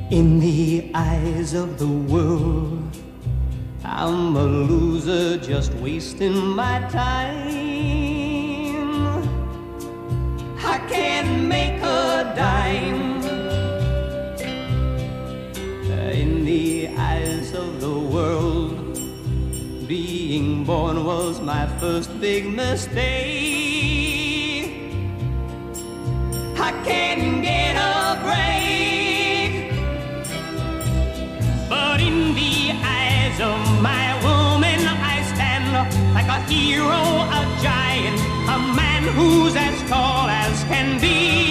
In the eyes of the world, I'm a loser just wasting my time. I can't make a dime. In the eyes of the world, being born was my first big mistake. I can't get a break. But in the eyes of my woman I stand like a hero, a giant, a man who's as tall as can be.